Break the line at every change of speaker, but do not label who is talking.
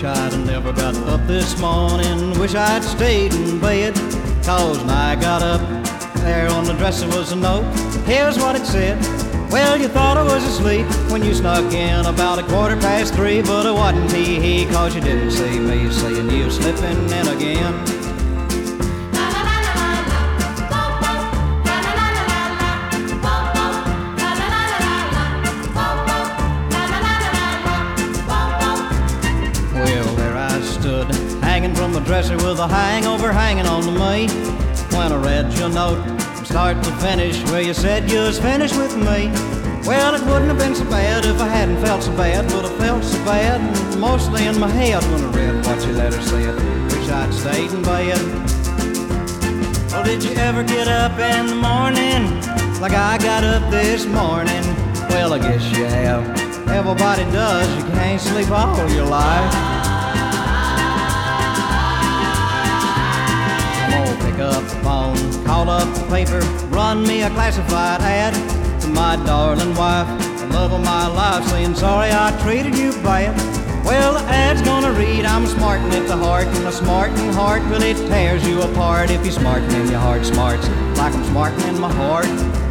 Wish I'd never got up this morning. Wish I'd stayed in bed. 'Cause when I got up, there on the dresser was a note. Here's what it said. Well, you thought I was asleep when you snuck in about 3:15, but it wasn't he, 'cause you didn't see me saying you slipping in again. Hanging from the dresser with a hangover hanging on to me, when I read your note from start to finish, where you said you was finished with me. Well, it wouldn't have been so bad if I hadn't felt so bad, but I felt so bad, mostly in my head, when I read what your letter said. Wish I'd stayed in bed. Well, did you ever get up in the morning like I got up this morning? Well, I guess you have. Everybody does. You can't sleep all your life. Pick up the phone, call up the paper, run me a classified ad to my darling wife, the love of my life, saying sorry I treated you bad. Well, the ad's gonna read, I'm smarting at the heart, and a smarting heart, well, it tears you apart. If you're smarting in your heart, smarts like I'm smarting in my heart.